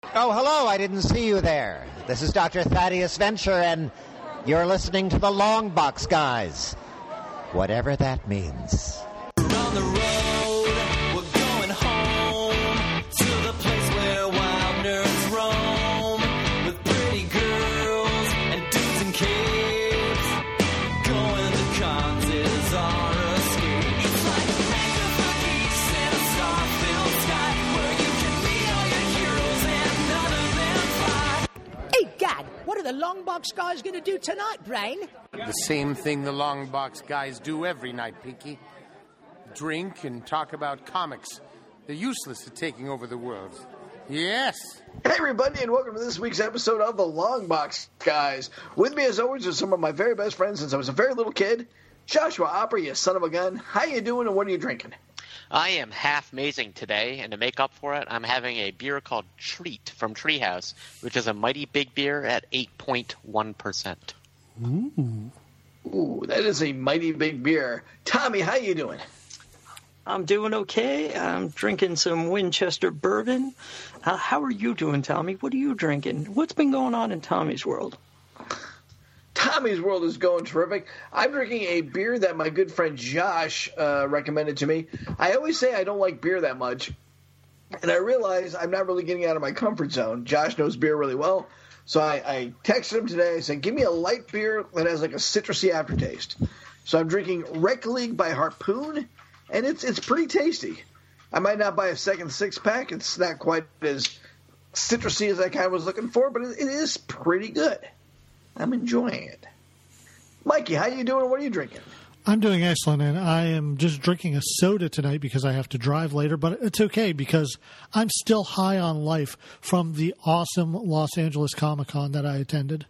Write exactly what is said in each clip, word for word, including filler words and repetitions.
Oh, hello, I didn't see you there. This is Doctor Thaddeus Venture, and you're listening to the Long Box Guys. Whatever that means. We're on the road, we're going home to the place where wild nerds roam with pretty girls and dudes and kids. Going to cons is our escape. It's like a mecca for geeks in a star-filled sky where you can meet all your heroes and none of them fly. Hey, Gad, what are the Long Box Guys going to do tonight, Brain? The same thing the Long Box Guys do every night, Pinky. Drink and talk about comics. They're useless at taking over the world. Yes! Hey everybody, and welcome to this week's episode of the Long Box Guys. With me as always are some of my very best friends since I was a very little kid. Joshua Opry, you son of a gun. How you doing and what are you drinking? I am half mazing today, and to make up for it, I'm having a beer called Treat from Treehouse, which is a mighty big beer at eight point one percent. Ooh. Ooh, that is a mighty big beer. Tommy, how you doing? I'm doing okay. I'm drinking some Winchester bourbon. Uh, how are you doing, Tommy? What are you drinking? What's been going on in Tommy's world? Tommy's world is going terrific. I'm drinking a beer that my good friend Josh uh, recommended to me. I always say I don't like beer that much, and I realize I'm not really getting out of my comfort zone. Josh knows beer really well. So I, I texted him today. I said, give me a light beer that has like a citrusy aftertaste. So I'm drinking Rec League by Harpoon, and it's it's pretty tasty. I might not buy a second six-pack. It's not quite as citrusy as I kind of was looking for, but it, it is pretty good. I'm enjoying it. Mikey, how you doing? What are you drinking? I'm doing excellent, and I am just drinking a soda tonight because I have to drive later, but it's okay because I'm still high on life from the awesome Los Angeles Comic-Con that I attended.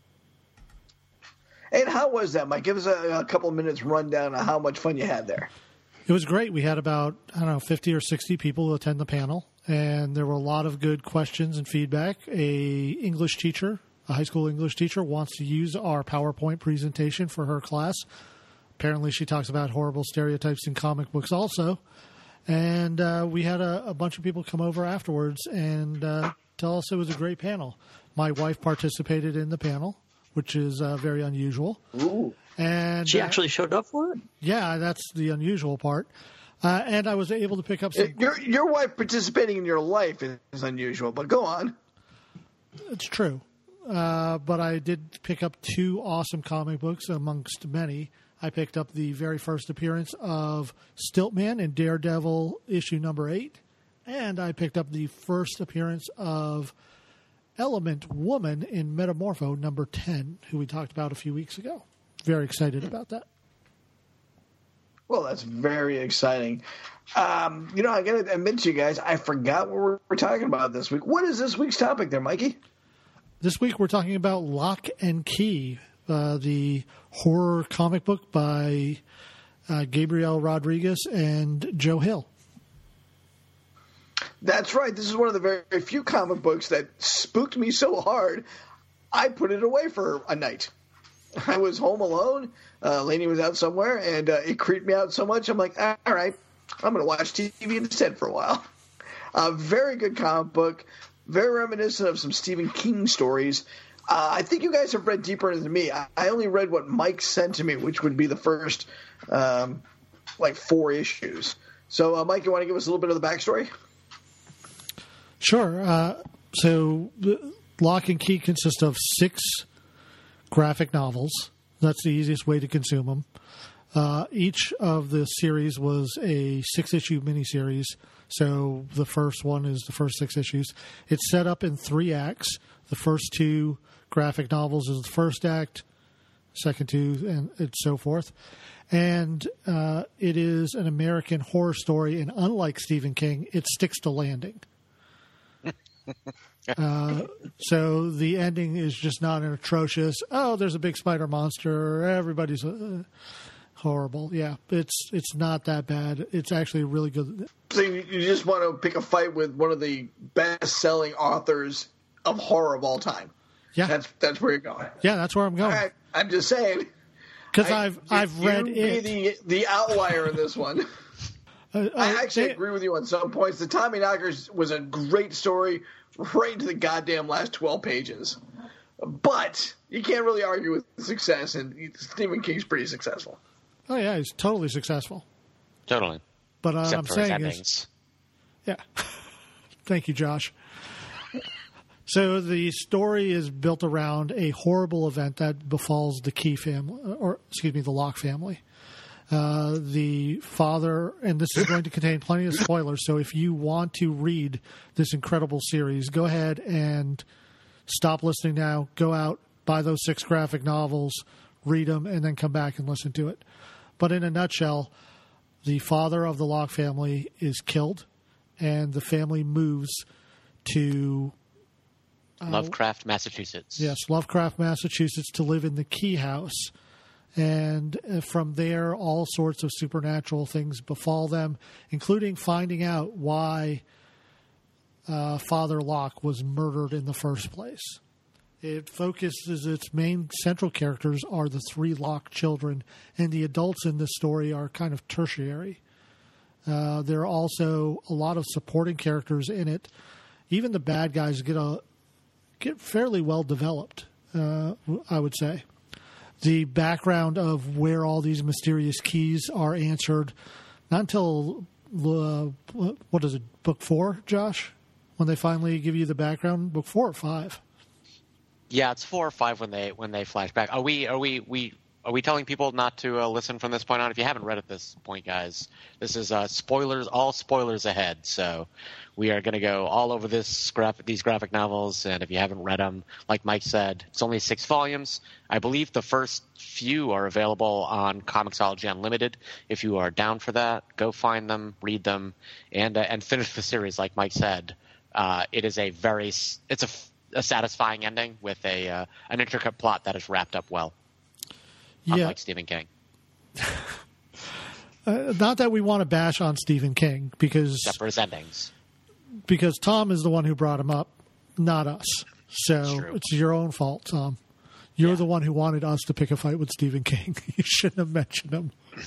And how was that, Mike? Give us a, a couple of minutes rundown of how much fun you had there. It was great. We had about, I don't know, fifty or sixty people who attend the panel, and there were a lot of good questions and feedback. A English teacher, a high school English teacher, wants to use our PowerPoint presentation for her class. Apparently she talks about horrible stereotypes in comic books also. And uh, we had a, a bunch of people come over afterwards and uh, tell us it was a great panel. My wife participated in the panel, which is uh, very unusual. Ooh. And she actually uh, showed up for it? Yeah, that's the unusual part. Uh, and I was able to pick up some... Your, your wife participating in your life is unusual, but go on. It's true. Uh, but I did pick up two awesome comic books amongst many. I picked up the very first appearance of Stiltman in Daredevil issue number eight, and I picked up the first appearance of Element Woman in Metamorpho number ten, who we talked about a few weeks ago. Very excited about that. Well, that's very exciting. Um, you know, I got to admit to you guys, I forgot what we're, we're talking about this week. What is this week's topic there, Mikey? This week we're talking about Lock and Key, uh, the horror comic book by uh, Gabriel Rodriguez and Joe Hill. That's right. This is one of the very, very few comic books that spooked me so hard, I put it away for a night. I was home alone. Uh, Lainey was out somewhere, and uh, it creeped me out so much. I'm like, all right, I'm going to watch T V instead for a while. A very good comic book, very reminiscent of some Stephen King stories. Uh, I think you guys have read deeper into me. I, I only read what Mike sent to me, which would be the first, um, like, four issues. So, uh, Mike, you want to give us a little bit of the backstory? Sure. Uh, so, Lock and Key consists of six graphic novels. That's the easiest way to consume them. Uh, each of the series was a six-issue miniseries. So the first one is the first six issues. It's set up in three acts. The first two graphic novels is the first act, second two, and, and so forth. And uh, it is an American horror story, and unlike Stephen King, it sticks to landing. uh, so the ending is just not an atrocious, oh, there's a big spider monster, everybody's uh, horrible. Yeah, it's it's not that bad. It's actually really good. So you just want to pick a fight with one of the best-selling authors of horror of all time. Yeah. That's that's where you're going. Yeah, that's where I'm going. All right, I'm just saying. Because I've I've read you it. Be the the outlier in this one. uh, I actually they, agree with you on some points. The Tommy Knockers was a great story right into the goddamn last twelve pages. But you can't really argue with success, and Stephen King's pretty successful. Oh, yeah, he's totally successful. Totally. But uh, Except I'm for his saying endings. is, yeah. Thank you, Josh. So the story is built around a horrible event that befalls the Key family, or excuse me, the Locke family. Uh, the father, and this is going to contain plenty of spoilers, so if you want to read this incredible series, go ahead and stop listening now, go out, buy those six graphic novels, read them, and then come back and listen to it. But in a nutshell, the father of the Locke family is killed, and the family moves to Uh, Lovecraft, Massachusetts. Yes, Lovecraft, Massachusetts, to live in the Key House. And uh, from there, all sorts of supernatural things befall them, including finding out why uh, Father Locke was murdered in the first place. It focuses, its main central characters are the three Locke children, and the adults in this story are kind of tertiary. Uh, there are also a lot of supporting characters in it. Even the bad guys get a get fairly well developed, uh, I would say. The background of where all these mysterious keys are answered, not until, uh, what is it, book four, Josh? When they finally give you the background? Book four or five? Yeah, it's four or five when they when they flash back. Are we are we we are we telling people not to uh, listen from this point on? If you haven't read at this point, guys, this is uh, spoilers, all spoilers ahead. So we are going to go all over this graphic, these graphic novels, and if you haven't read them, like Mike said, it's only six volumes. I believe the first few are available on Comixology Unlimited. If you are down for that, go find them, read them, and uh, and finish the series. Like Mike said, uh, it is a very it's a, a satisfying ending with a uh, an intricate plot that is wrapped up well. Yeah. Unlike Stephen King. uh, not that we want to bash on Stephen King, because Except for his endings. Because Tom is the one who brought him up, not us. So true. it's your own fault, Tom. You're Yeah. the one who wanted us to pick a fight with Stephen King. You shouldn't have mentioned him.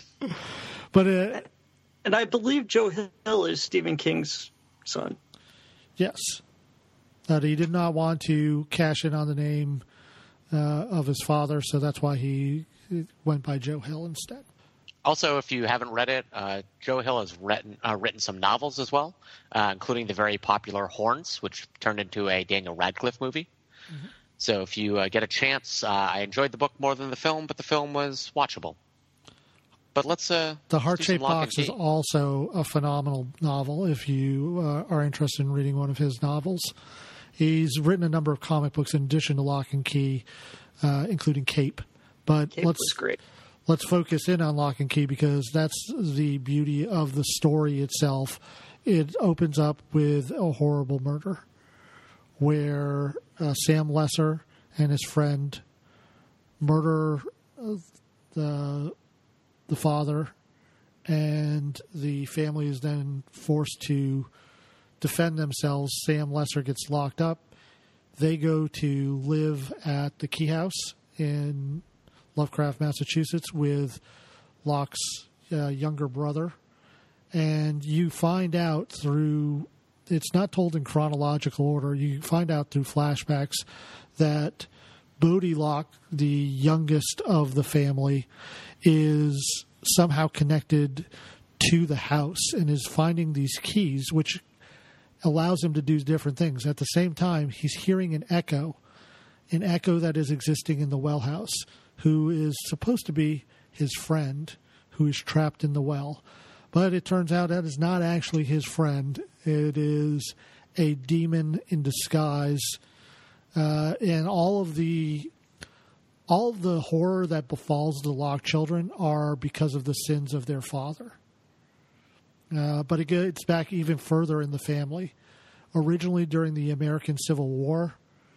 But uh, And I believe Joe Hill is Stephen King's son. yes, that he did not want to cash in on the name uh, of his father, so that's why he went by Joe Hill instead. Also, if you haven't read it, uh, Joe Hill has written, uh, written some novels as well, uh, including the very popular Horns, which turned into a Daniel Radcliffe movie. Mm-hmm. So if you uh, get a chance, uh, I enjoyed the book more than the film, but the film was watchable. But let's uh, The let's do Heart-Shaped some Lock Box and is Key. also a phenomenal novel if you uh, are interested in reading one of his novels. He's written a number of comic books in addition to Lock and Key, uh, including Cape. But Cape let's was great. let's focus in on Lock and Key because that's the beauty of the story itself. It opens up with a horrible murder where uh, Sam Lesser and his friend murder uh, the the father, and the family is then forced to defend themselves. Sam Lesser gets locked up. They go to live at the Key House in Lovecraft, Massachusetts, with Locke's uh, younger brother. And you find out through, it's not told in chronological order, you find out through flashbacks that Bodie Locke, the youngest of the family, is somehow connected to the house and is finding these keys, which allows him to do different things. At the same time, he's hearing an echo, an echo that is existing in the well house, who is supposed to be his friend who is trapped in the well. But it turns out that is not actually his friend. It is a demon in disguise. Uh, and all of the all of the horror that befalls the Locke children are because of the sins of their father. Uh, but it gets back even further in the family. Originally, during the American Civil War,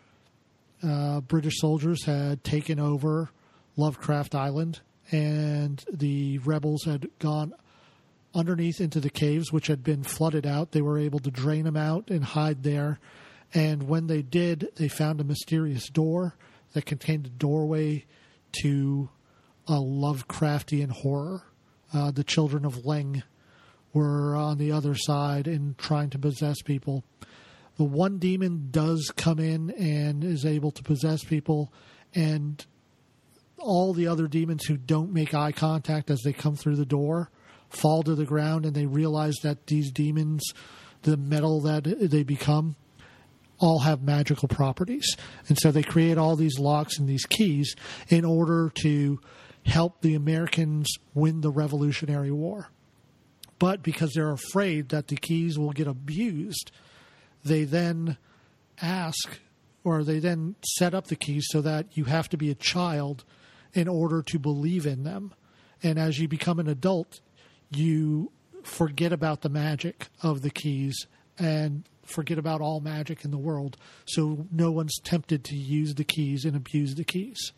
uh, British soldiers had taken over Lovecraft Island, and the rebels had gone underneath into the caves, which had been flooded out. They were able to drain them out and hide there. And when they did, they found a mysterious door that contained a doorway to a Lovecraftian horror. Uh, the children of Leng were on the other side and trying to possess people. the one demon does come in and is able to possess people, and all the other demons who don't make eye contact as they come through the door fall to the ground, and they realize that these demons, the metal that they become, all have magical properties. And so they create all these locks and these keys in order to help the Americans win the Revolutionary War. But because they're afraid that the keys will get abused, they then ask, or they then set up the keys so that you have to be a child in order to believe in them. And as you become an adult, you forget about the magic of the keys and forget about all magic in the world, so no one's tempted to use the keys and abuse the keys.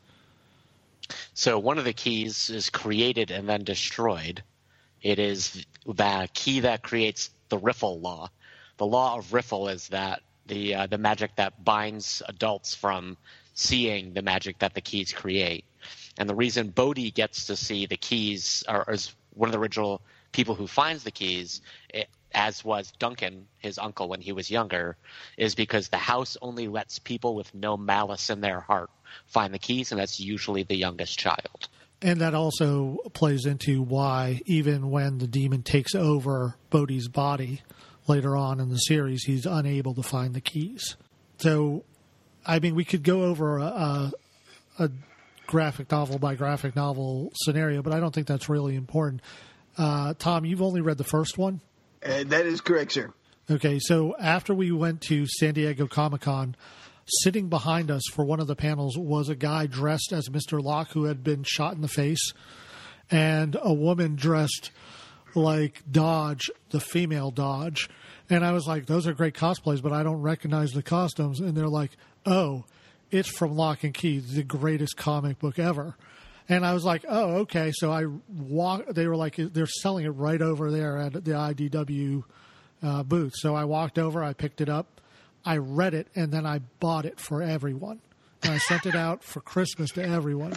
So one of the keys is created and then destroyed. It is the key that creates the Riffle law. The law of Riffle is that the uh, the magic that binds adults from seeing the magic that the keys create. And the reason Bodhi gets to see the keys, or is one of the original people who finds the keys, it, as was Duncan, his uncle, when he was younger, is because the house only lets people with no malice in their heart find the keys, and that's usually the youngest child. And that also plays into why, even when the demon takes over Bodhi's body later on in the series, he's unable to find the keys. So, I mean, we could go over a, a, a graphic novel by graphic novel scenario, but I don't think that's really important. Uh, Tom, you've only read the first one? Uh, that is correct, sir. Okay, so after we went to San Diego Comic-Con, sitting behind us for one of the panels was a guy dressed as Mister Locke who had been shot in the face, and a woman dressed like Dodge, the female Dodge. And I was like, those are great cosplays, but I don't recognize the costumes. And they're like, oh, it's from Lock and Key, the greatest comic book ever. And I was like, oh, okay. So I walked. They were like, they're selling it right over there at the I D W uh, booth. So I walked over, I picked it up, I read it, and then I bought it for everyone. And I sent it out for Christmas to everyone.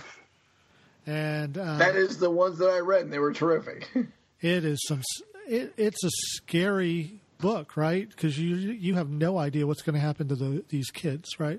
And uh, that is the ones that I read, and they were terrific. It is some. It, it's a scary book, right? Because you you have no idea what's going to happen to the, these kids, right?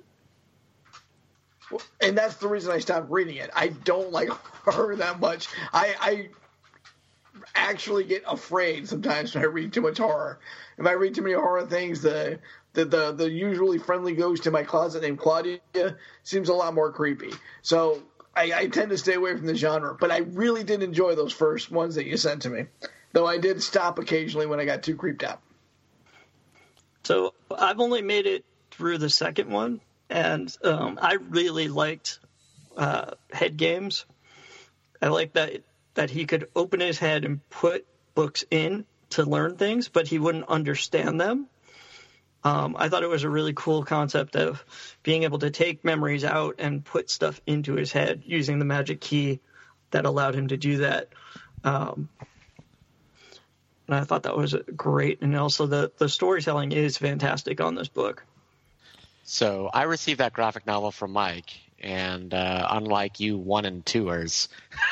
And that's the reason I stopped reading it. I don't like horror that much. I, I actually get afraid sometimes when I read too much horror. If I read too many horror things, the the the, the usually friendly ghost in my closet named Claudia seems a lot more creepy. So I, I tend to stay away from the genre. But I really did enjoy those first ones that you sent to me, though I did stop occasionally when I got too creeped out. So I've only made it through the second one. And um, I really liked uh, head games. I liked that that he could open his head and put books in to learn things, but he wouldn't understand them. Um, I thought it was a really cool concept of being able to take memories out and put stuff into his head using the magic key that allowed him to do that. Um, and I thought that was great. And also the, the storytelling is fantastic on this book. So I received that graphic novel from Mike, and uh, unlike you one and twoers,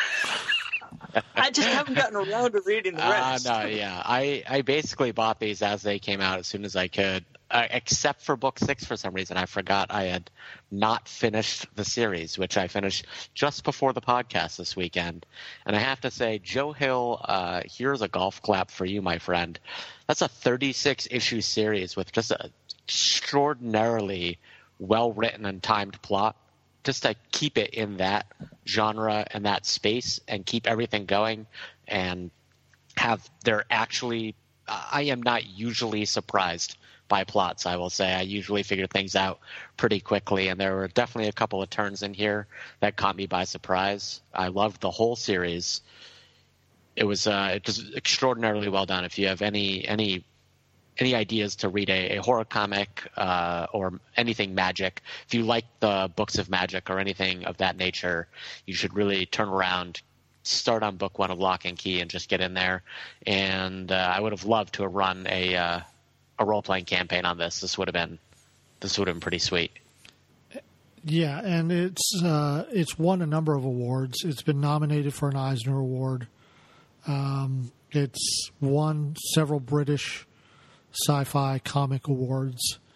I just haven't gotten around to reading the rest. Uh, no, yeah, I, I basically bought these as they came out as soon as I could, uh, except for book six for some reason. I forgot I had not finished the series, which I finished just before the podcast this weekend. And I have to say, Joe Hill, uh, here's a golf clap for you, my friend. That's a thirty-six issue series with just a extraordinarily well-written and timed plot, just to keep it in that genre and that space and keep everything going, and have they're actually uh, I am not usually surprised by plots, I will say. I usually figure things out pretty quickly, and there were definitely a couple of turns in here that caught me by surprise. I loved the whole series. It was uh, it was extraordinarily well done. If you have any any any ideas to read a, a horror comic uh, or anything magic, if you like the books of magic or anything of that nature, you should really turn around, start on book one of Lock and Key and just get in there. And uh, I would have loved to have run a uh, a role-playing campaign on this. This would have been this would have been pretty sweet. Yeah, and it's uh, it's won a number of awards. It's been nominated for an Eisner Award. Um, it's won several British sci-fi comic awards.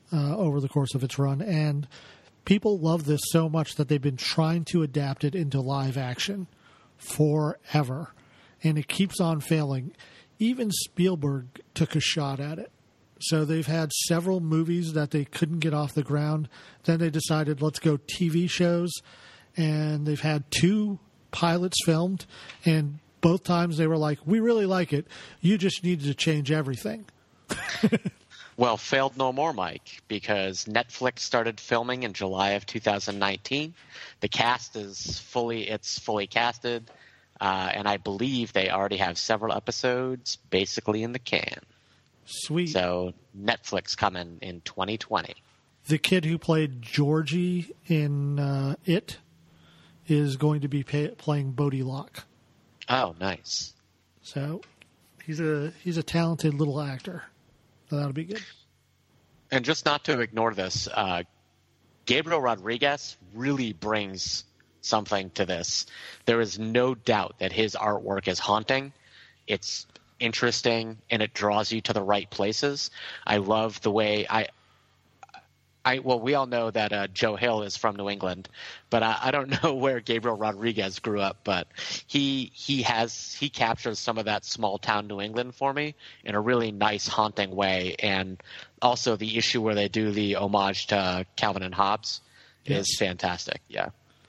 uh, over the course of its run, and people love this so much that they've been trying to adapt it into live action forever, and it keeps on failing. Even Spielberg took a shot at it. So they've had several movies that they couldn't get off the ground. Then they decided, let's go T V shows, and they've had two pilots filmed, and both times they were like, we really like it. You just needed to change everything. Well, failed no more, Mike, because Netflix started filming in July of two thousand nineteen. The cast is fully, it's fully casted, uh, and I believe they already have several episodes basically in the can. Sweet. So Netflix coming in twenty twenty. The kid who played Georgie in uh, It is going to be pay- playing Bodie Locke. Oh, nice. So he's a he's a talented little actor. So that'll be good. And just not to ignore this, uh, Gabriel Rodriguez really brings something to this. There is no doubt that his artwork is haunting. It's interesting, and it draws you to the right places. I love the way I – I, well, we all know that uh, Joe Hill is from New England, but I, I don't know where Gabriel Rodriguez grew up. But he he has he captures some of that small town New England for me in a really nice, haunting way. And also the issue where they do the homage to Calvin and Hobbes Yes. is fantastic. Yeah,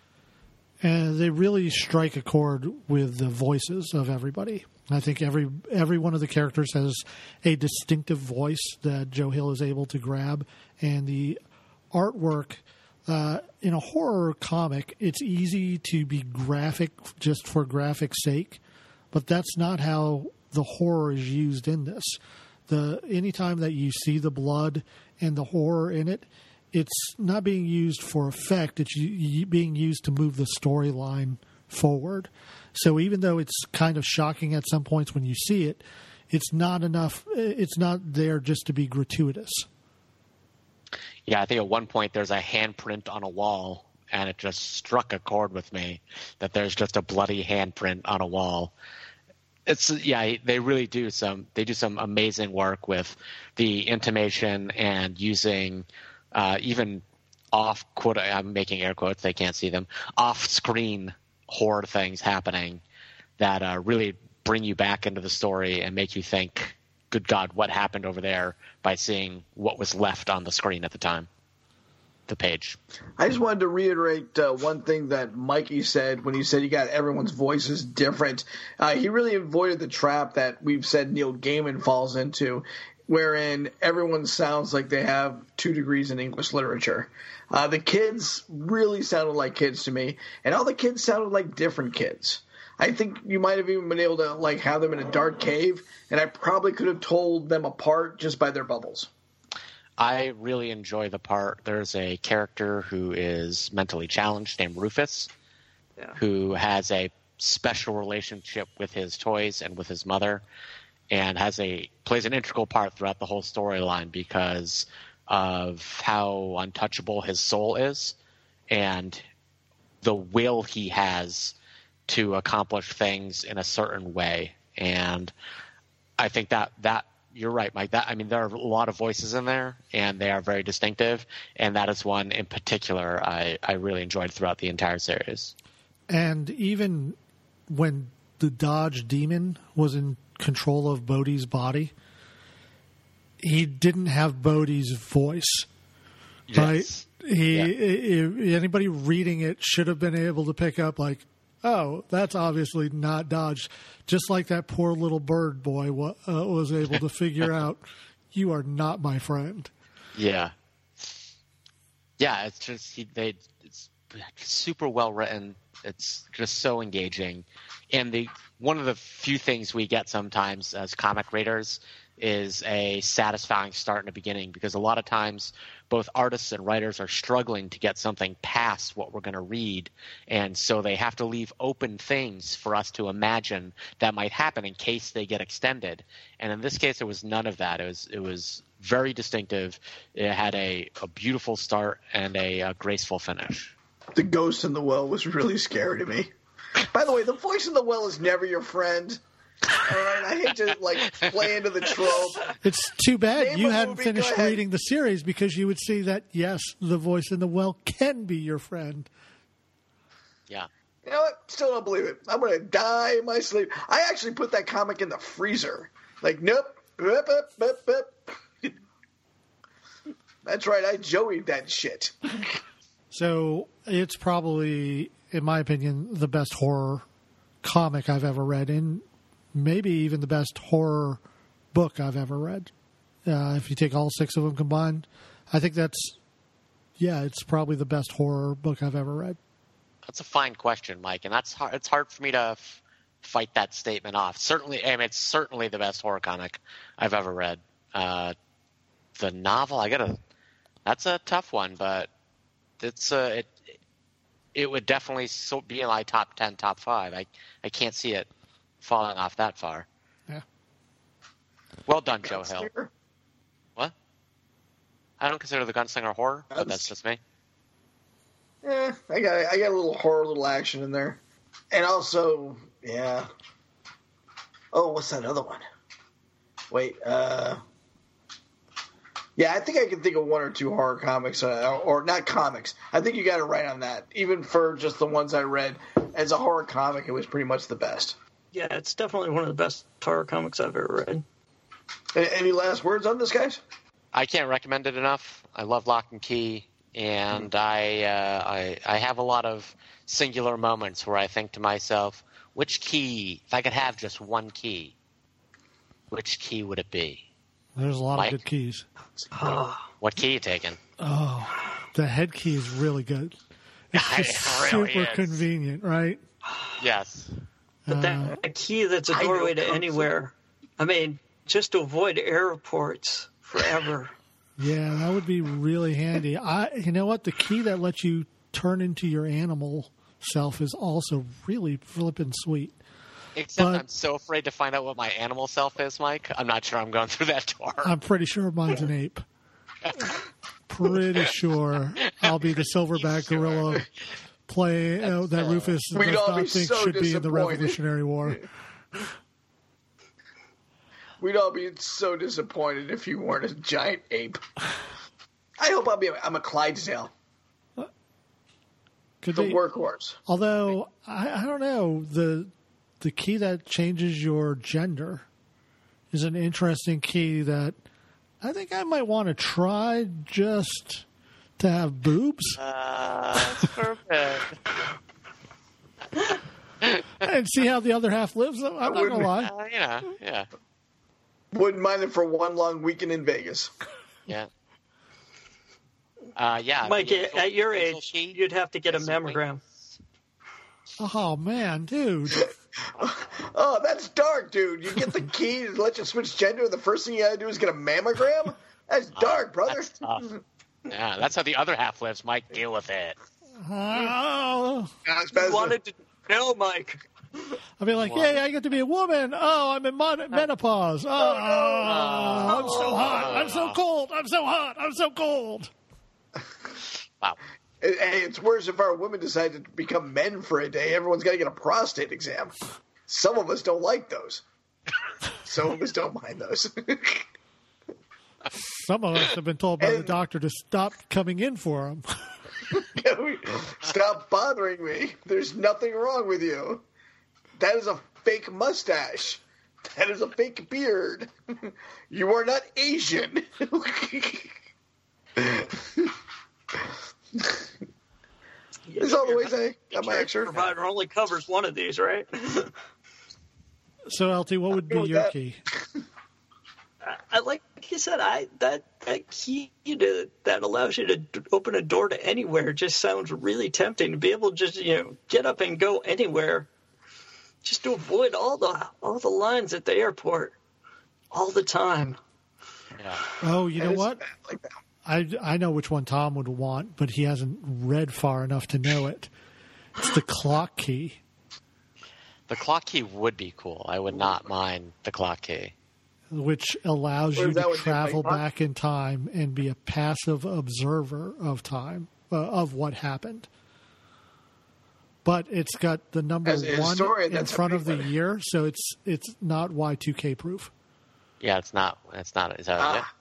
And they really strike a chord with the voices of everybody. I think every every one of the characters has a distinctive voice that Joe Hill is able to grab, and the artwork uh, in a horror comic, it's easy to be graphic just for graphic's sake, but that's not how the horror is used in this. The anytime that you see the blood and the horror in it, it's not being used for effect. It's u- being used to move the storyline forward. So even though it's kind of shocking at some points when you see it, it's not enough. It's not there just to be gratuitous. yeah. I think at one point there's a handprint on a wall, and it just struck a chord with me that there's just a bloody handprint on a wall. It's yeah, they really do some. They do some amazing work with the intimation and using uh, even off quote. I'm making air quotes. They can't see them. Off screen horror things happening that uh, really bring you back into the story and make you think, good God, what happened over there, by seeing what was left on the screen at the time, the page. I just wanted to reiterate uh, one thing that Mikey said when he said you got everyone's voices different. Uh, he really avoided the trap that we've said Neil Gaiman falls into, wherein everyone sounds like they have two degrees in English literature. Uh, the kids really sounded like kids to me, and all the kids sounded like different kids. I think you might have even been able to like have them in a dark cave, and I probably could have told them apart just by their bubbles. I really enjoy the part. There's a character who is mentally challenged named Rufus, Yeah. who has a special relationship with his toys and with his mother, and has a plays an integral part throughout the whole storyline because of how untouchable his soul is and the will he has to accomplish things in a certain way. And I think that that you're right, Mike. That I mean, there are a lot of voices in there, and they are very distinctive. And that is one in particular I, I really enjoyed throughout the entire series. And even when the Dodge Demon was in control of Bodhi's body, he didn't have Bodhi's voice, Yes. right? He, Yeah. i- i- anybody reading it should have been able to pick up, like, oh, that's obviously not Dodge. Just like that poor little bird boy wa- uh, was able to figure out, you are not my friend. Yeah. Yeah, it's just he, they it's super well written. It's just so engaging. And the one of the few things we get sometimes as comic readers is a satisfying start in the beginning, because a lot of times both artists and writers are struggling to get something past what we're going to read, and so they have to leave open things for us to imagine that might happen in case they get extended. And in this case, it was none of that. It was it was very distinctive. It had a, a beautiful start and a, a graceful finish. The ghost in the well was really scary to me. By the way, the voice in the well is never your friend. All right, I hate to like play into the trope. It's too bad Name you a hadn't movie, finished go ahead. reading the series because you would see that, yes, the voice in the well can be your friend. Yeah. You know what? Still don't believe it. I'm going to die in my sleep. I actually put that comic in the freezer. Like, nope. Up, up, up, up. That's right. I Joey'd that shit. So it's probably, in my opinion, the best horror comic I've ever read, and maybe even the best horror book I've ever read. Uh, if you take all six of them combined, I think that's, yeah, it's probably the best horror book I've ever read. That's a fine question, Mike, and that's hard. It's hard for me to f- fight that statement off. Certainly, I mean, it's certainly the best horror comic I've ever read. Uh, the novel, I gotta. That's a tough one, but it's uh, it. It would definitely so be in my top ten, top five. I I can't see it falling off that far. Yeah. Well done, Joe Hill. Gunslinger? What? I don't consider the Gunslinger horror, but that's just me. Yeah, I got I got a little horror, a little action in there, and also, yeah. Oh, what's that other one? Wait, uh, yeah, I think I can think of one or two horror comics, uh, or not comics. I think you got it right on that. Even for just the ones I read as a horror comic, it was pretty much the best. Yeah, it's definitely one of the best horror comics I've ever read. A- Any last words on this, guys? I can't recommend it enough. I love Lock and Key, and I, uh, I I have a lot of singular moments where I think to myself, which key, if I could have just one key, which key would it be? There's a lot Mike? of good keys. What key you taking? Oh, the head key is really good. It's It just really super is. convenient, right? Yes. But that a key that's a I know doorway to Kung Fu. anywhere. I mean, just to avoid airports forever. Yeah, that would be really handy. I, you know what? The key that lets you turn into your animal self is also really flippin' sweet. Except But- I'm so afraid to find out what my animal self is, Mike. I'm not sure I'm going through that door. I'm pretty sure mine's an ape. Pretty sure I'll be the silverback Sure. gorilla play uh, that Rufus We'd does all not be think so should be in the disappointed. Revolutionary War. We'd all be so disappointed if you weren't a giant ape. I hope I'll be. A, I'm a Clydesdale, Could the they, workhorse. although I, I don't know, the the key that changes your gender is an interesting key that I think I might want to try just to have boobs Uh, that's perfect. and see how the other half lives. I'm not gonna wouldn't- lie. Uh, yeah, yeah, Wouldn't mind it for one long weekend in Vegas. yeah. Uh, yeah. Mike, the at at your pencil age, key you'd have to get a is something- mammogram. Oh man, dude. Oh, that's dark, dude. You get the key to let you switch gender, and the first thing you gotta do is get a mammogram? That's dark, brother. That's tough. Yeah, that's how the other half lives. Mike, deal with it. Oh. Alex You Bezos. wanted to know, Mike. I'll be like, yay, I get to be a woman. Oh, I'm in mon- menopause. Oh, I'm so hot. I'm so cold. I'm so hot. I'm so cold. Wow. Hey, it's worse if our women decide to become men for a day. Everyone's got to get a prostate exam. Some of us don't like those. Some of us don't mind those. Some of us have been told by the And- doctor to stop coming in for them. Stop bothering me. There's nothing wrong with you. That is a fake mustache. That is a fake beard. You are not Asian. There's all the ways I got my extra. Provider only covers one of these, right? So, L T, what would be Go with your that. key? I like you said, I that that key to that allows you to d- open a door to anywhere just sounds really tempting to be able to just you know get up and go anywhere, just to avoid all the all the lines at the airport, all the time. Yeah. Oh, you know That is what? bad like that. I, I know which one Tom would want, but he hasn't read far enough to know it. It's the clock key. The clock key would be cool. I would not mind the clock key. Which allows What you is that to what you travel like, Mark? back in time and be a passive observer of time, uh, of what happened. but it's got the number As a one historian, in that's a front big of the one. year, so it's it's not Y two K proof. Yeah, it's not. It's not. Is that Ah. it?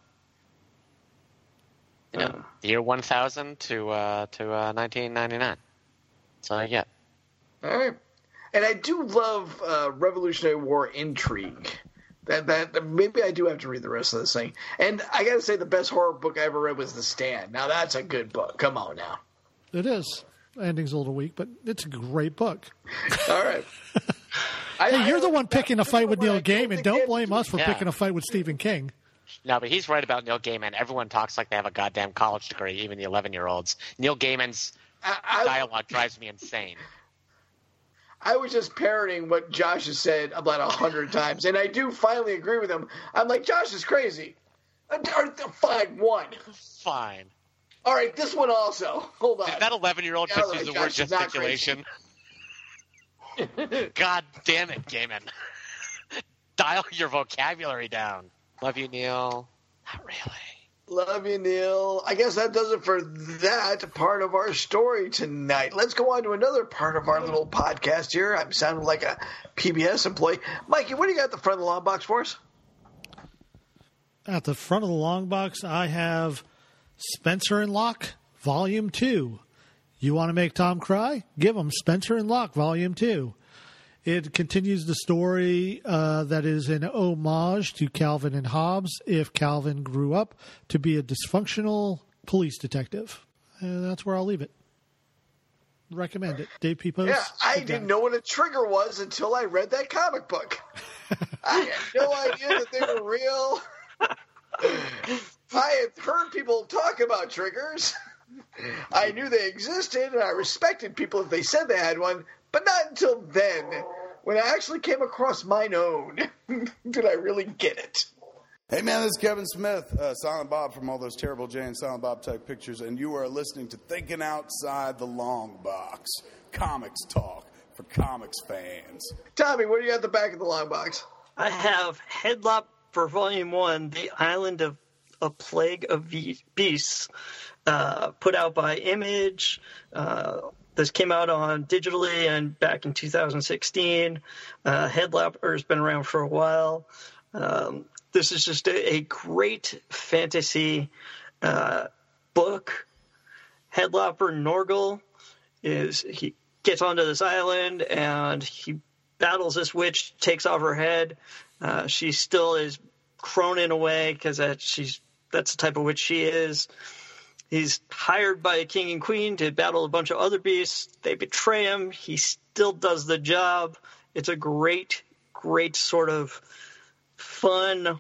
You know, the year one thousand to uh, to uh, nineteen ninety-nine. That's all I get. All right. And I do love uh, Revolutionary War intrigue. That that maybe I do have to read the rest of this thing. And I got to say, the best horror book I ever read was The Stand. Now that's a good book. Come on now. It is. Ending's a little weak, but it's a great book. All right. I, Hey, you're I- the one picking a fight with I Neil don't Gaiman. think Don't it- blame us for Yeah. picking a fight with Stephen King. No, but he's right about Neil Gaiman. Everyone talks like they have a goddamn college degree, even the eleven-year-olds. Neil Gaiman's I, I, dialogue drives me insane. I was just parroting what Josh has said about a hundred times, and I do finally agree with him. I'm like, Josh is crazy. Uh, Fine, one. Fine. All right, this one also. Hold on. If that eleven-year-old Yeah, just right, used the Josh word is not crazy. gesticulation. God damn it, Gaiman. Dial your vocabulary down. Love you, Neil. Not really. Love you, Neil. I guess that does it for that part of our story tonight. Let's go on to another part of our little podcast here. I'm sounding like a P B S employee. Mikey, what do you got at the front of the long box for us? At the front of the long box, I have Spencer and Locke, Volume two. You want to make Tom cry? Give him Spencer and Locke, Volume two. It continues the story uh, that is an homage to Calvin and Hobbes if Calvin grew up to be a dysfunctional police detective. And that's where I'll leave it. Recommend it. Dave Pepose. Yeah, I Good didn't guy. know what a trigger was until I read that comic book. I had no idea that they were real. I had heard people talk about triggers. I knew they existed, and I respected people if they said they had one, but not until then, when I actually came across mine own, did I really get it. Hey man, this is Kevin Smith, uh, Silent Bob from all those terrible Jay and Silent Bob type pictures, and you are listening to Thinking Outside the Long Box, comics talk for comics fans. Tommy, what do you got at the back of the long box? I have Headlop for Volume one, The Island of a Plague of Be- Beasts, uh, put out by Image. Uh, this came out on digitally and back in two thousand sixteen. Uh, Headlopper has been around for a while. Um, this is just a, a great fantasy uh, book. Headlopper Norgal is he gets onto this island and he battles this witch, takes off her head. Uh, she still is Cronin away because that she's that's the type of witch she is. He's hired by a king and queen to battle a bunch of other beasts. They betray him. He still does the job. It's a great, great sort of fun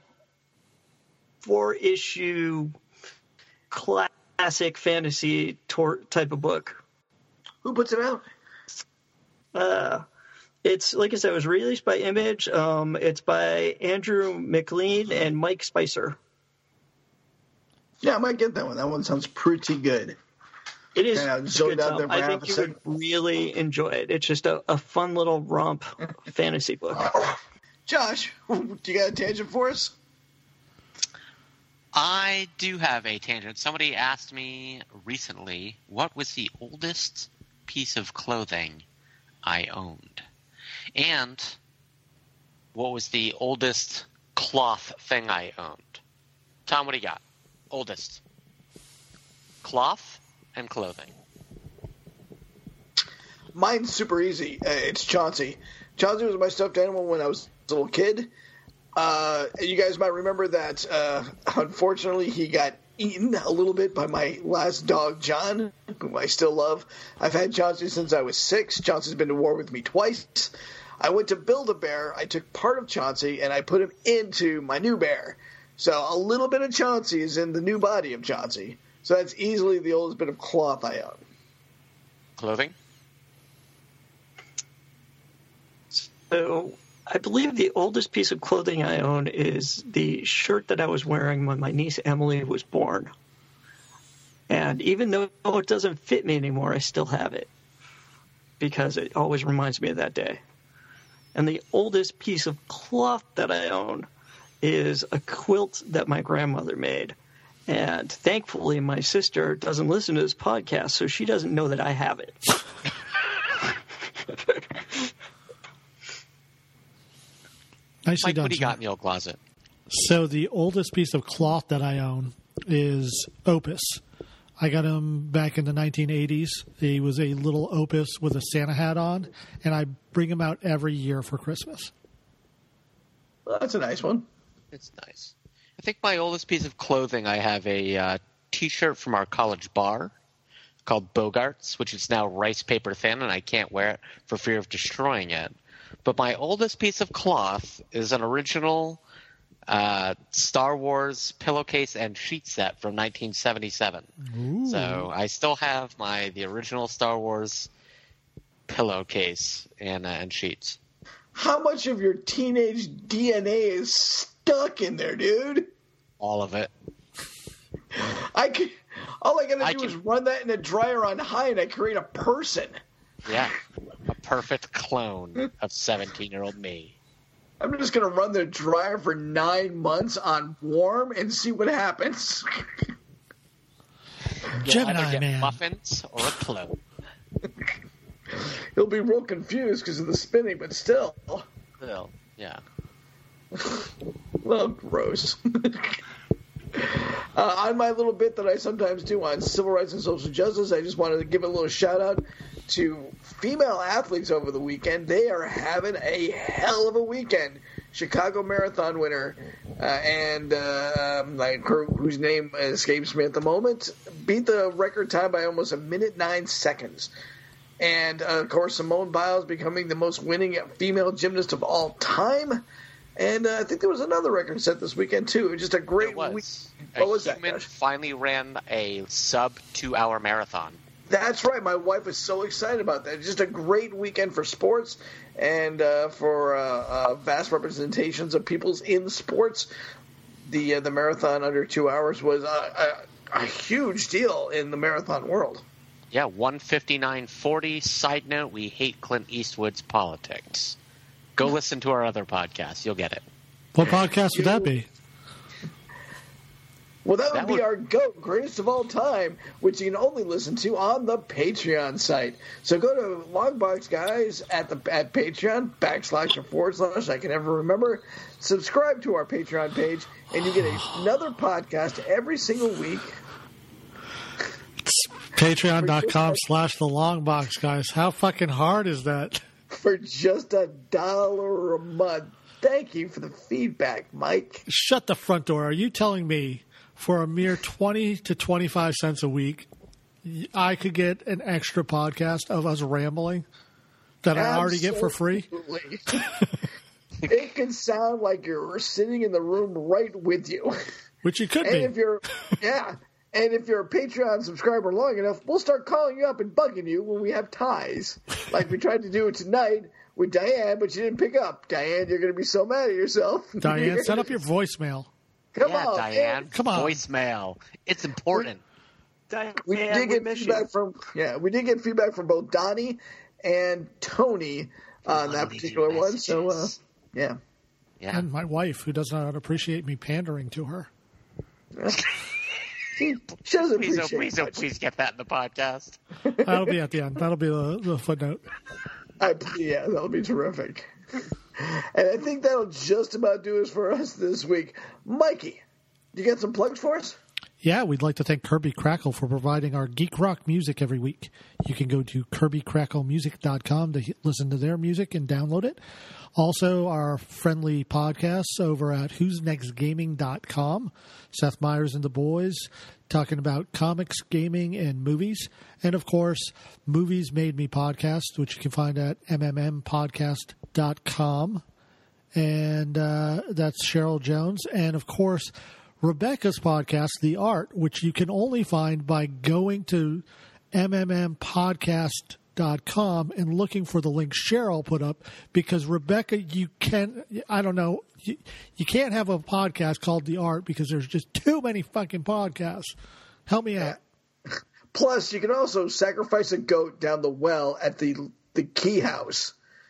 four-issue classic fantasy tor- type of book. Who puts it out? Uh, it's, like I said, it was released by Image. Um, it's by Andrew McLean and Mike Spicer. Yeah, I might get that one. That one sounds pretty good. It is Yeah, it's zoned good, out Tom. there for I half think a you second. would really enjoy it. It's just a, a fun little romp fantasy book. Josh, do you got a tangent for us? I do have a tangent. Somebody asked me recently what was the oldest piece of clothing I owned. And what was the oldest cloth thing I owned. Tom, what do you got? Oldest. Cloth and clothing. Mine's super easy. Uh, it's Chauncey. Chauncey was my stuffed animal when I was a little kid. Uh, you guys might remember that, uh, unfortunately, he got eaten a little bit by my last dog, John, whom I still love. I've had Chauncey since I was six. Chauncey's been to war with me twice. I went to Build-A-Bear. I took part of Chauncey, and I put him into my new bear. So a little bit of Chauncey is in the new body of Chauncey. So that's easily the oldest bit of cloth I own. Clothing? So I believe the oldest piece of clothing I own is the shirt that I was wearing when my niece Emily was born. And even though it doesn't fit me anymore, I still have it because it always reminds me of that day. And the oldest piece of cloth that I own is a quilt that my grandmother made. And thankfully, my sister doesn't listen to this podcast, so she doesn't know that I have it. Nicely Mike, done, what do you sir. got in the old closet? So the oldest piece of cloth that I own is Opus. I got him back in the nineteen eighties. He was a little Opus with a Santa hat on, and I bring him out every year for Christmas. Well, that's a nice one. It's nice. I think my oldest piece of clothing, I have a uh, T-shirt from our college bar called Bogarts, which is now rice paper thin, and I can't wear it for fear of destroying it. But my oldest piece of cloth is an original uh, Star Wars pillowcase and sheet set from nineteen seventy-seven. Ooh. So I still have my the original Star Wars pillowcase and, uh, and sheets. How much of your teenage D N A is stuck in there, dude? All of it. I can, all I gotta I do can- is run that in a dryer on high, and I create a person. Yeah. A perfect clone of seventeen-year-old me. I'm just gonna run the dryer for nine months on warm and see what happens. You'll Gemini either get Man. muffins or a clone. He'll be real confused because of the spinning, but still, Well, yeah. well, gross. Uh, on my little bit that I sometimes do on civil rights and social justice, I just wanted to give a little shout out to female athletes over the weekend. They are having a hell of a weekend. Chicago Marathon winner, uh, and uh, like her, whose name escapes me at the moment, beat the record time by almost a minute nine seconds. And uh, of course, Simone Biles becoming the most winning female gymnast of all time. And uh, I think there was another record set this weekend too. It was just a great It was. week. A What was that, human Josh? finally ran a sub two-hour marathon. That's right. My wife was so excited about that. Just a great weekend for sports and uh, for uh, uh, vast representations of peoples in sports. The uh, the marathon under two hours was a, a, a huge deal in the marathon world. Yeah, one fifty-nine forty. Side note, we hate Clint Eastwood's politics. Go listen to our other podcast. You'll get it. What podcast would that be? Well, that would That be would- our GOAT, greatest of all time, which you can only listen to on the Patreon site. So go to Longbox Guys at the at Patreon, backslash or forward slash, I can never remember. Subscribe to our Patreon page, and you get another podcast every single week. Patreon.com slash the long box, guys. How fucking hard is that? For just a dollar a month. Thank you for the feedback, Mike. Shut the front door. Are you telling me for a mere twenty to twenty-five cents a week, I could get an extra podcast of us rambling that I already get for free? Absolutely. It can sound like you're sitting in the room right with you. Which you could And be. if you're, yeah, and if you're a Patreon subscriber long enough, we'll start calling you up and bugging you when we have ties, like we tried to do tonight with Diane, but you didn't pick up. Diane, you're going to be so mad at yourself. Diane, set up your voicemail. Come yeah, on, Diane. man. Come on. Voicemail. It's important. Diane, We man, did get miss feedback you. from yeah, we did get feedback from both Donnie and Tony on that leaving particular one. So uh, messages. yeah. Yeah. And my wife, who does not appreciate me pandering to her. She, she doesn't Please, oh, appreciate please, it oh, much. please get that in the podcast. That'll be at the end. That'll be the, the footnote. I, yeah, that'll be terrific. And I think that'll just about do it for us this week. Mikey, you got some plugs for us? Yeah, we'd like to thank Kirby Crackle for providing our geek rock music every week. You can go to kirby crackle music dot com to listen to their music and download it. Also, our friendly podcasts over at who's next gaming dot com. Seth Meyers and the boys talking about comics, gaming, and movies. And, of course, Movies Made Me podcast, which you can find at m m m podcast dot com. And uh, that's Cheryl Jones. And, of course, Rebecca's podcast, The Art, which you can only find by going to m m m podcast dot com and looking for the link Cheryl put up, because Rebecca, you can, I don't know, you, you can't have a podcast called The Art because there's just too many fucking podcasts. Help me out. Plus, you can also sacrifice a goat down the well at the the Key House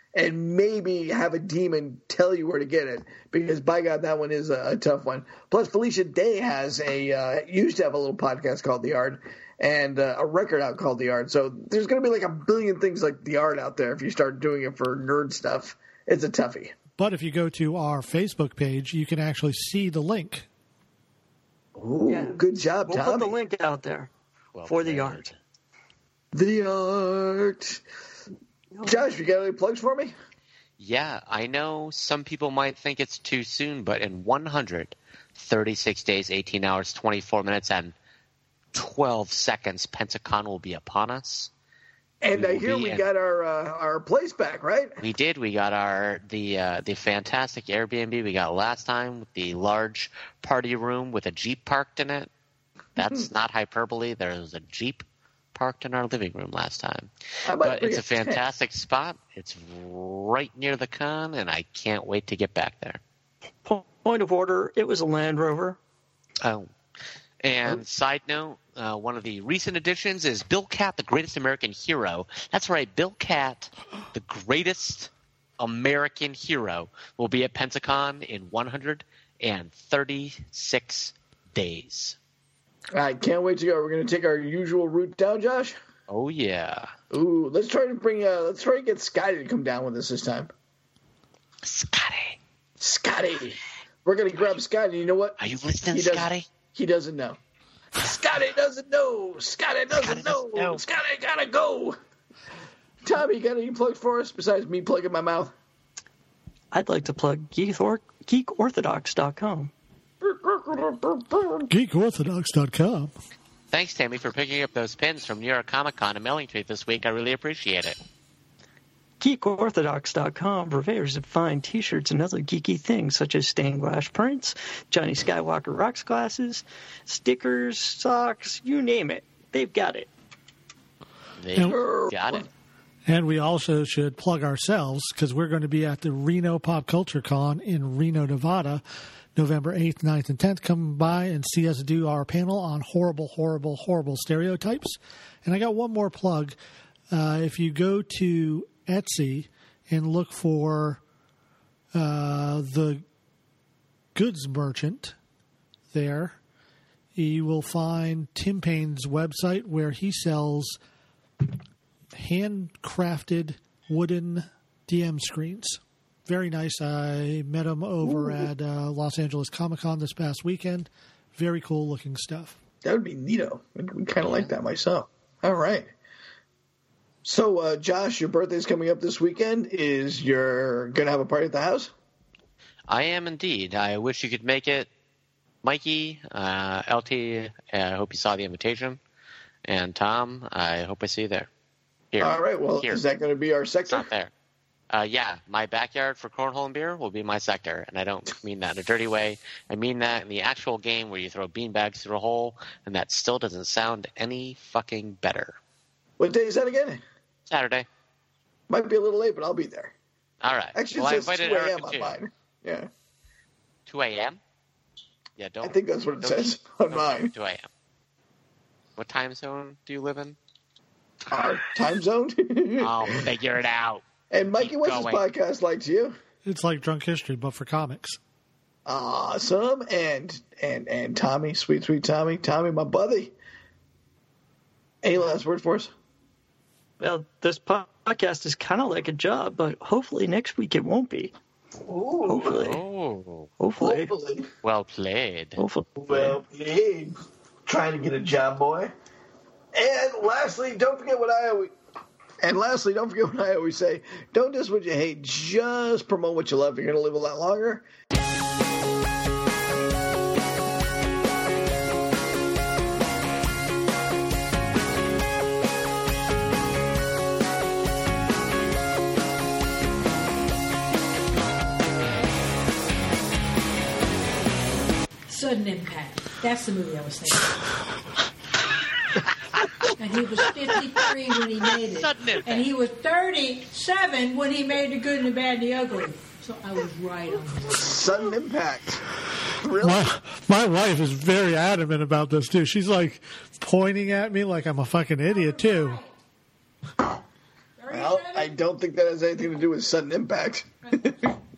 and maybe have a demon tell you where to get it, because by God, that one is a, a tough one. Plus, Felicia Day has a uh, used to have a little podcast called The Art, and uh, a record out called The Art. So there's going to be like a billion things like The Art out there if you start doing it for nerd stuff. It's a toughie. But if you go to our Facebook page, you can actually see the link. Ooh, Yeah. good job, We'll Tommy. put the link out there Well for the played. art. The Art. Josh, you got any plugs for me? Yeah, I know some people might think it's too soon, but in one hundred thirty-six days, eighteen hours, twenty-four minutes, and twelve seconds, Pensacon will be upon us. And We I will hear be we in- got our uh, our place back, right? We did. We got our the uh, the fantastic Airbnb we got last time with the large party room with a Jeep parked in it. That's not hyperbole. There was a Jeep parked in our living room last time. I might But bring it's a a tent. fantastic spot. It's right near the con, and I can't wait to get back there. Point of order, it was a Land Rover. Oh. And side note, uh, one of the recent additions is Bill Cat, the greatest American hero. That's right, Bill Cat, the greatest American hero, will be at Pensacon in one hundred thirty-six days. I can't wait to go. We're going to take our usual route down, Josh. Oh, yeah. Ooh, let's try to bring. Uh, let's try to get Scotty to come down with us this time. Scotty. Scotty, we're going to grab Scotty. You know what? Are you listening, He doesn't- Scotty? He doesn't know. Scotty doesn't know. Scotty doesn't Scotty know. doesn't know. Scotty gotta go. Tommy, you got any plugs for us besides me plugging my mouth? I'd like to plug geek or- geek orthodox dot com. geek orthodox dot com. Thanks, Tammy, for picking up those pins from New York Comic Con and mailing to me this week. I really appreciate it. geek orthodox dot com, purveyors of fine t-shirts and other geeky things such as stained glass prints, Johnny Skywalker rocks glasses, stickers, socks, you name it. They've got it. They And- got it. And we also should plug ourselves because we're going to be at the Reno Pop Culture Con in Reno, Nevada, November eighth, ninth, and tenth. Come by and see us do our panel on horrible, horrible, horrible stereotypes. And I got one more plug. Uh, if you go to Etsy and look for uh, the goods merchant there, you will find Tim Payne's website where he sells handcrafted wooden D M screens. Very nice. I met him over Ooh. at uh, Los Angeles Comic Con this past weekend. Very cool looking stuff. That would be neato. I kind of like that myself. All right. So, uh, Josh, your birthday's coming up this weekend. Is you're gonna have a party at the house? I am indeed. I wish you could make it. Mikey, uh, L T, I hope you saw the invitation. And Tom, I hope I see you there. Here. All right. Well, Here. is that going to be our It's sector? not there. Uh, yeah, my backyard for cornhole and beer will be my sector, and I don't mean that in a dirty way. I mean that in the actual game where you throw beanbags through a hole, and that still doesn't sound any fucking better. What day is that again? Saturday. Might be a little late, but I'll be there. All right. Actually, well, I it says two invited a.m. Erica on too. mine. Yeah, two a.m.? Yeah, don't. I think that's what it don't- says on don't mine. two a.m. What time zone do you live in? Our time zone. I'll figure it out. And Mikey, Keep what's this going. podcast like to you? It's like Drunk History, but for comics. Awesome. And and and Tommy, sweet sweet Tommy, Tommy, my buddy. Any last word for us? Well, this podcast is kind of like a job, but hopefully next week it won't be. Ooh, Hopefully. Oh, Hopefully. hopefully. well played. Hopefully. Well played. Trying to get a job, boy. And lastly, don't forget what I always. And lastly, don't forget what I always say. Don't diss what you hate. Just promote what you love. You're going to live a lot longer. Sudden Impact. That's the movie I was thinking. And he was fifty-three when he made it. Sudden Impact. And he was thirty-seven when he made The Good and the Bad and the Ugly. So I was right on that. Sudden impact. Really? My, my wife is very adamant about this, too. She's like pointing at me like I'm a fucking idiot, too. Well, I don't think that has anything to do with sudden impact.